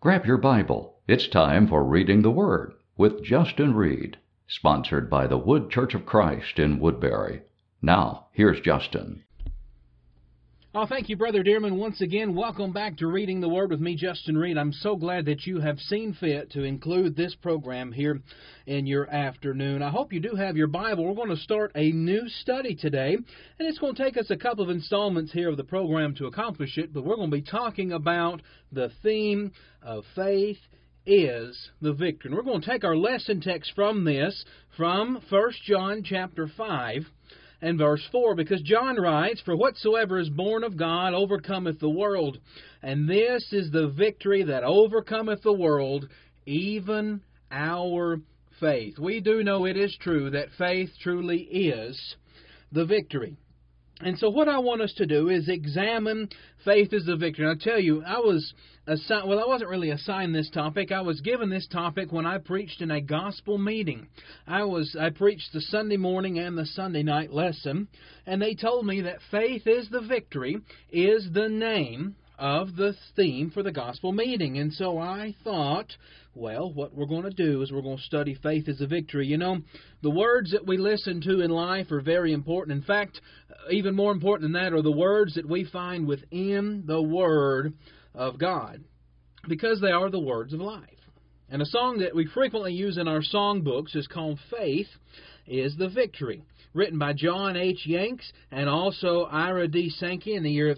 Grab your Bible. It's time for Reading the Word with Justin Reed, sponsored by the Wood Church of Christ in Woodbury. Now, here's Justin. Oh, thank you, Brother Dearman. Once again, welcome back to Reading the Word with me, Justin Reed. I'm so glad that you have seen fit to include this program here in your afternoon. I hope you do have your Bible. We're going to start a new study today, and it's going to take us a couple of installments here of the program to accomplish it, but we're going to be talking about the theme of faith is the victory. And we're going to take our lesson text from this, from 1 John chapter 5, and verse 4, because John writes, "For whatsoever is born of God overcometh the world, and this is the victory that overcometh the world, even our faith." We do know it is true that faith truly is the victory. And so what I want us to do is examine faith as the victory. And I'll tell you, I wasn't really assigned this topic. I was given this topic when I preached in a gospel meeting. I preached the Sunday morning and the Sunday night lesson, and they told me that faith is the victory is the name of the theme for the gospel meeting. And so I thought, well, what we're going to do is we're going to study faith as a victory. You know, the words that we listen to in life are very important. In fact, even more important than that are the words that we find within the Word of God, because they are the words of life. And a song that we frequently use in our song books is called "Faith is the Victory," written by John H. Yanks and also Ira D. Sankey in the year of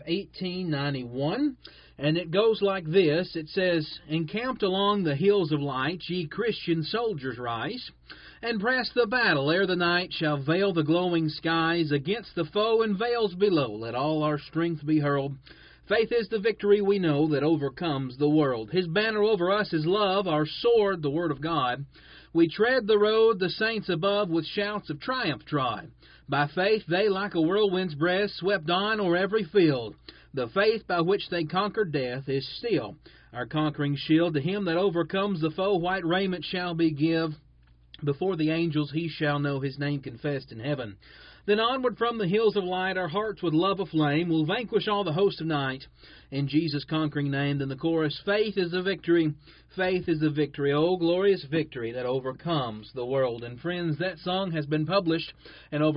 1891. And it goes like this. It says, "Encamped along the hills of light, ye Christian soldiers rise, and press the battle ere the night shall veil the glowing skies. Against the foe in vales below, let all our strength be hurled. Faith is the victory we know that overcomes the world. His banner over us is love, our sword the word of God. We tread the road the saints above with shouts of triumph trod. By faith they like a whirlwind's breath swept on o'er every field. The faith by which they conquered death is still our conquering shield. To him that overcomes the foe white raiment shall be give. Before the angels he shall know his name confessed in heaven. Then onward from the hills of light, our hearts with love aflame, will vanquish all the host of night in Jesus' conquering name." Then the chorus, "Faith is the victory, faith is the victory, oh glorious victory that overcomes the world." And friends, that song has been published in over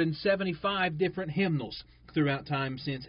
175 different hymnals throughout time since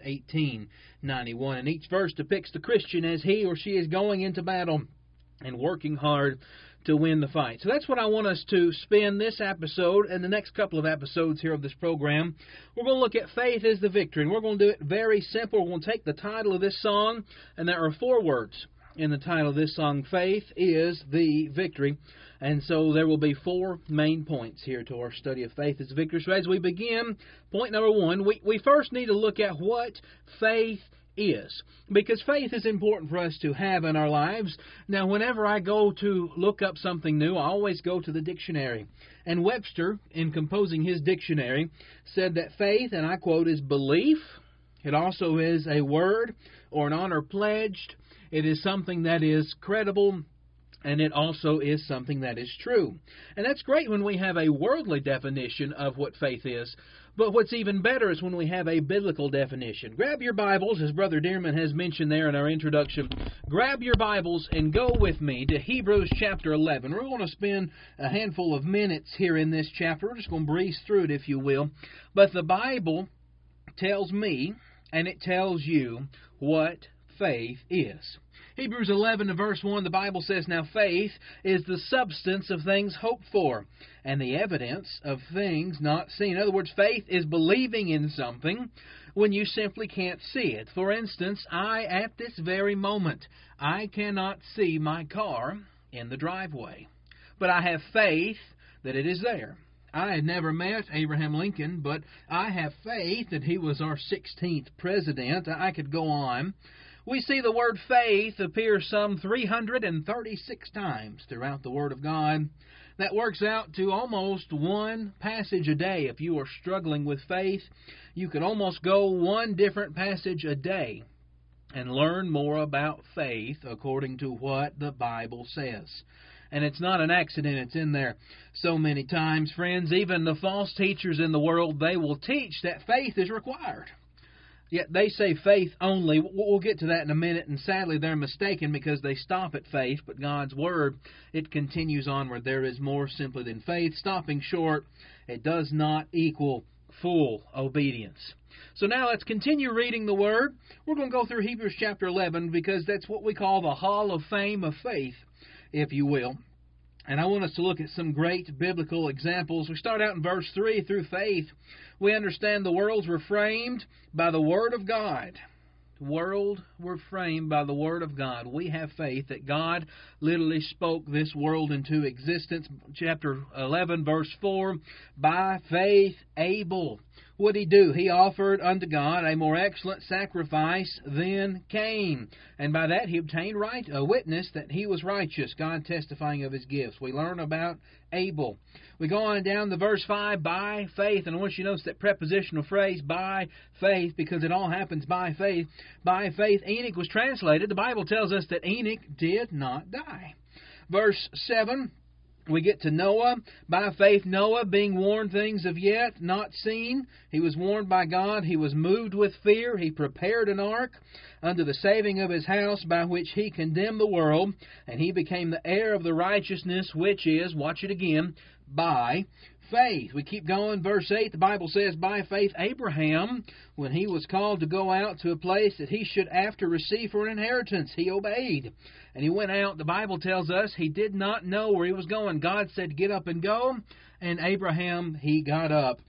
1891. And each verse depicts the Christian as he or she is going into battle and working hard to win the fight. So that's what I want us to spend this episode and the next couple of episodes here of this program. We're going to look at faith as the victory, and we're going to do it very simple. We're going to take the title of this song, and there are 4 words in the title of this song, "Faith is the Victory." And so there will be 4 main points here to our study of faith as a victory. So as we begin, point number 1, we first need to look at what faith is, because faith is important for us to have in our lives. Now, whenever I go to look up something new, I always go to the dictionary. And Webster, in composing his dictionary, said that faith, and I quote, is belief. It also is a word or an honor pledged. It is something that is credible, and it also is something that is true. And that's great when we have a worldly definition of what faith is. But what's even better is when we have a biblical definition. Grab your Bibles, as Brother Dearman has mentioned there in our introduction. Grab your Bibles and go with me to Hebrews chapter 11. We're going to spend a handful of minutes here in this chapter. We're just going to breeze through it, if you will. But the Bible tells me, and it tells you, what faith is. Hebrews 11 verse 1, the Bible says, "Now faith is the substance of things hoped for, and the evidence of things not seen." In other words, faith is believing in something when you simply can't see it. For instance, at this very moment, I cannot see my car in the driveway, but I have faith that it is there. I had never met Abraham Lincoln, but I have faith that he was our 16th president. I could go on. We see the word faith appear some 336 times throughout the Word of God. That works out to almost 1 passage a day. If you are struggling with faith, you could almost go 1 different passage a day and learn more about faith according to what the Bible says. And it's not an accident it's in there so many times, friends. Even the false teachers in the world, they will teach that faith is required. Yet they say faith only. We'll get to that in a minute, and sadly they're mistaken because they stop at faith, but God's Word, it continues onward. There is more simply than faith. Stopping short, it does not equal full obedience. So now let's continue reading the Word. We're going to go through Hebrews chapter 11 because that's what we call the Hall of Fame of faith, if you will. And I want us to look at some great biblical examples. We start out in verse 3. Through faith, we understand the worlds were framed by the Word of God. The world were framed by the Word of God. We have faith that God literally spoke this world into existence. Chapter 11, verse 4, by faith Abel. What did he do? He offered unto God a more excellent sacrifice than Cain. And by that he obtained a witness that he was righteous, God testifying of his gifts. We learn about Abel. We go on down to verse 5, by faith. And I want you to notice that prepositional phrase, by faith, because it all happens by faith. By faith, Enoch was translated. The Bible tells us that Enoch did not die. Verse 7, we get to Noah. By faith Noah, being warned things of yet not seen. He was warned by God. He was moved with fear. He prepared an ark unto the saving of his house, by which he condemned the world, and he became the heir of the righteousness which is, watch it again, by faith. We keep going. Verse 8, the Bible says, by faith Abraham, when he was called to go out to a place that he should after receive for an inheritance, he obeyed. And he went out. The Bible tells us he did not know where he was going. God said, get up and go. And Abraham, he got up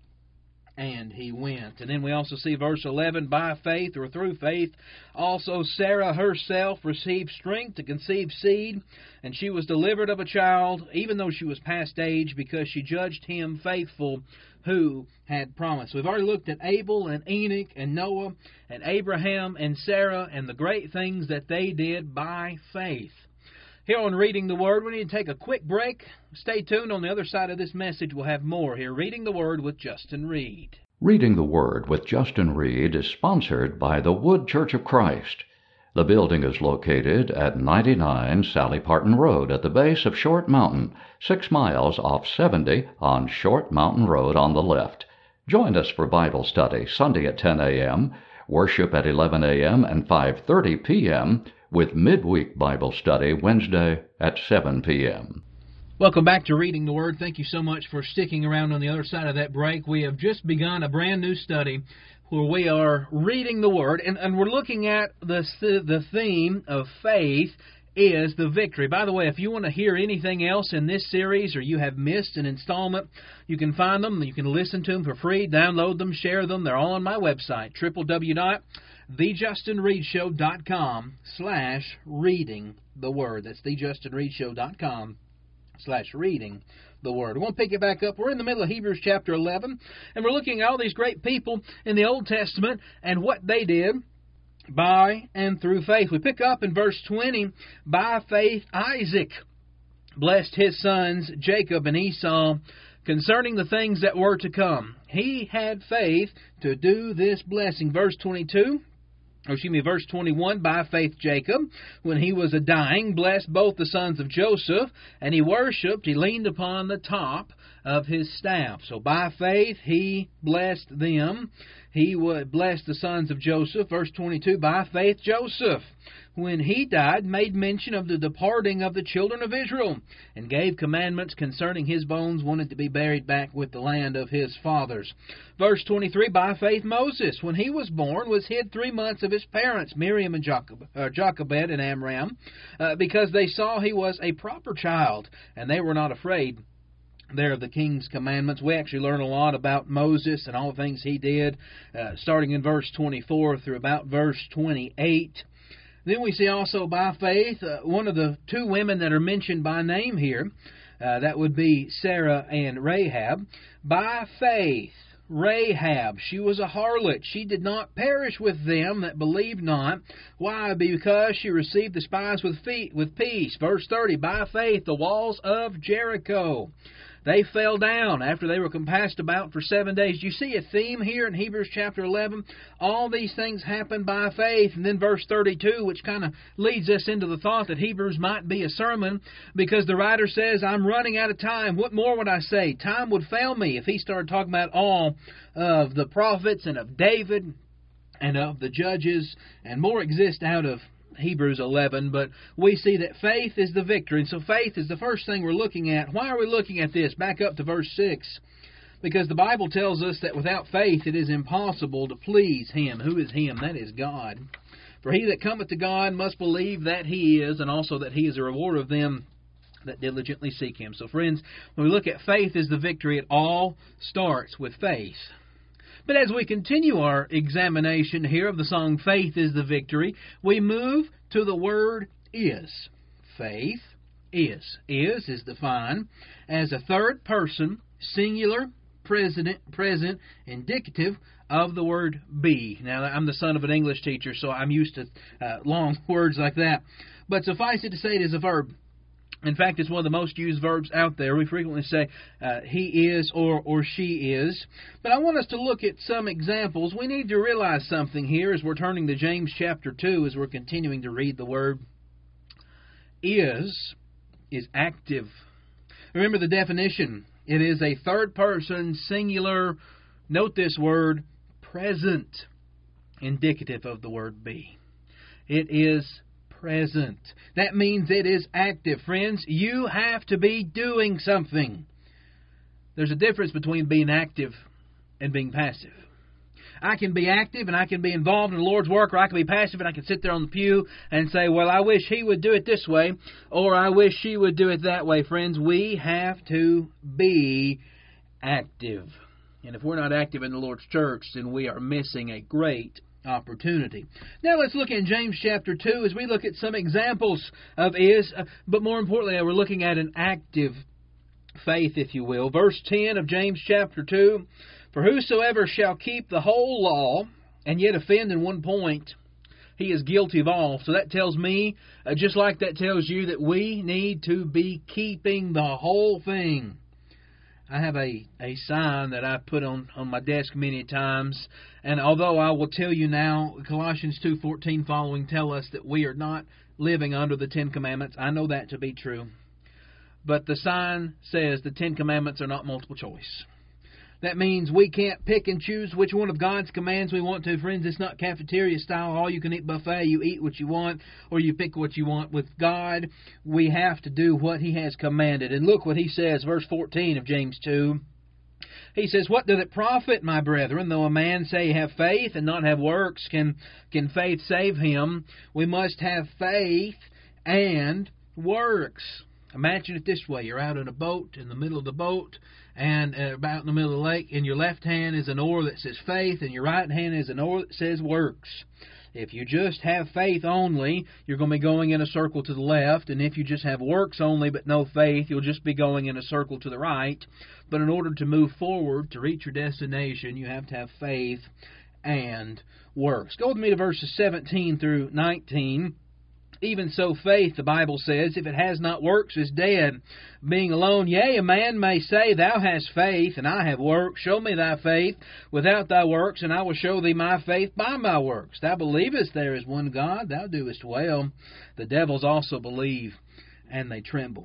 and he went. And then we also see verse 11, by faith or through faith, also Sarah herself received strength to conceive seed, and she was delivered of a child, even though she was past age, because she judged him faithful who had promised. We've already looked at Abel and Enoch and Noah and Abraham and Sarah and the great things that they did by faith. Here on Reading the Word, we need to take a quick break. Stay tuned. On the other side of this message, we'll have more here. Reading the Word with Justin Reed. Reading the Word with Justin Reed is sponsored by the Wood Church of Christ. The building is located at 99 Sally Parton Road at the base of Short Mountain, 6 miles off 70 on Short Mountain Road on the left. Join us for Bible study Sunday at 10 a.m., worship at 11 a.m. and 5:30 p.m., with midweek Bible study Wednesday at 7 p.m. Welcome back to Reading the Word. Thank you so much for sticking around on the other side of that break. We have just begun a brand new study where we are reading the Word, and we're looking at the theme of faith is the victory. By the way, if you want to hear anything else in this series or you have missed an installment, you can find them. You can listen to them for free, download them, share them. They're all on my website, www.thejustinreedshow.com/reading the Word. That's thejustinreedshow.com/reading the Word. We want to pick it back up. We're in the middle of Hebrews chapter 11, and we're looking at all these great people in the Old Testament and what they did by and through faith. We pick up in verse 20, by faith Isaac blessed his sons Jacob and Esau concerning the things that were to come. He had faith to do this blessing. Verse 21, by faith Jacob, when he was a-dying, blessed both the sons of Joseph, and he worshipped, he leaned upon the top of his staff. So by faith he blessed them. He would bless the sons of Joseph. Verse 22, by faith Joseph, when he died, made mention of the departing of the children of Israel, and gave commandments concerning his bones, wanted to be buried back with the land of his fathers. Verse 23, by faith Moses, when he was born, was hid 3 months of his parents, Miriam and Jochebed and Amram, because they saw he was a proper child, and they were not afraid there of the king's commandments. We actually learn a lot about Moses and all the things he did, starting in verse 24 through about verse 28. Then we see also by faith one of the 2 women that are mentioned by name here. That would be Sarah and Rahab. By faith, Rahab, she was a harlot. She did not perish with them that believed not. Why? Because she received the spies with peace. Verse 30, by faith, the walls of Jericho, they fell down after they were compassed about for 7 days. Do you see a theme here in Hebrews chapter 11? All these things happened by faith. And then verse 32, which kind of leads us into the thought that Hebrews might be a sermon, because the writer says, I'm running out of time. What more would I say? Time would fail me if he started talking about all of the prophets and of David and of the judges, and more exist out of Hebrews 11, but we see that faith is the victory. And so faith is the first thing we're looking at. Why are we looking at this? Back up to verse 6. Because the Bible tells us that without faith it is impossible to please Him. Who is Him? That is God. For he that cometh to God must believe that He is, and also that He is a rewarder of them that diligently seek Him. So friends, when we look at faith as the victory, it all starts with faith. But as we continue our examination here of the song Faith is the Victory, we move to the word is. Faith is. Is defined as a third person, singular, present, indicative of the word be. Now, I'm the son of an English teacher, so I'm used to long words like that. But suffice it to say it is a verb. In fact, it's one of the most used verbs out there. We frequently say he is or she is. But I want us to look at some examples. We need to realize something here as we're turning to James chapter 2 as we're continuing to read the word. Is active. Remember the definition. It is a third person, singular, note this word, present, indicative of the word be. It is present. That means it is active. Friends, you have to be doing something. There's a difference between being active and being passive. I can be active and I can be involved in the Lord's work, or I can be passive and I can sit there on the pew and say, well, I wish he would do it this way, or I wish she would do it that way. Friends, we have to be active. And if we're not active in the Lord's church, then we are missing a great opportunity. Now let's look in James chapter 2 as we look at some examples of is, but more importantly, we're looking at an active faith, if you will. Verse 10 of James chapter 2, for whosoever shall keep the whole law and yet offend in one point, he is guilty of all. So that tells me, just like that tells you, that we need to be keeping the whole thing. I have a sign that I put on my desk many times, and although I will tell you now, Colossians 2:14 following tell us that we are not living under the Ten Commandments. I know that to be true. But the sign says the Ten Commandments are not multiple choice. That means we can't pick and choose which one of God's commands we want to. Friends, it's not cafeteria style, all-you-can-eat buffet. You eat what you want or you pick what you want. With God, we have to do what He has commanded. And look what He says, verse 14 of James 2. He says, what doth it profit, my brethren, though a man say have faith and not have works? Can faith save him? We must have faith and works. Imagine it this way. You're out in a boat, in the middle of the boat, and about in the middle of the lake, and your left hand is an oar that says faith, and your right hand is an oar that says works. If you just have faith only, you're going to be going in a circle to the left, and if you just have works only but no faith, you'll just be going in a circle to the right. But in order to move forward, to reach your destination, you have to have faith and works. Go with me to verses 17 through 19. Even so faith, the Bible says, if it has not works, is dead. Being alone, yea, a man may say, thou hast faith, and I have works. Show me thy faith without thy works, and I will show thee my faith by my works. Thou believest there is one God, thou doest well. The devils also believe, and they tremble.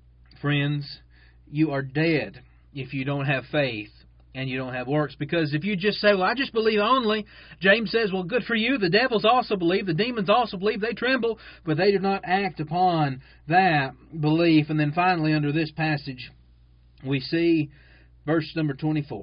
Friends, you are dead if you don't have faith and you don't have works. Because if you just say, well, I just believe only, James says, well, good for you. The devils also believe. The demons also believe. They tremble, but they do not act upon that belief. And then finally, under this passage, we see verse number 24.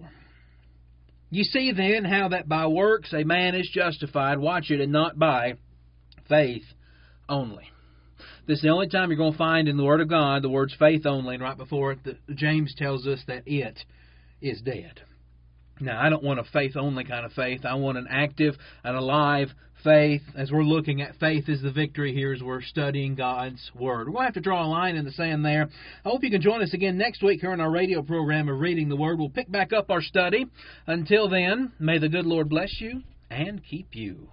You see then how that by works a man is justified, watch it, and not by faith only. This is the only time you're going to find in the Word of God the words faith only, and right before it, James tells us that it is dead. Now, I don't want a faith-only kind of faith. I want an active, an alive faith. As we're looking at faith is the victory here as we're studying God's Word. We'll have to draw a line in the sand there. I hope you can join us again next week here on our radio program of Reading the Word. We'll pick back up our study. Until then, may the good Lord bless you and keep you.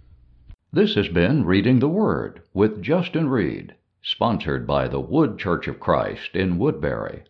This has been Reading the Word with Justin Reed, sponsored by the Wood Church of Christ in Woodbury.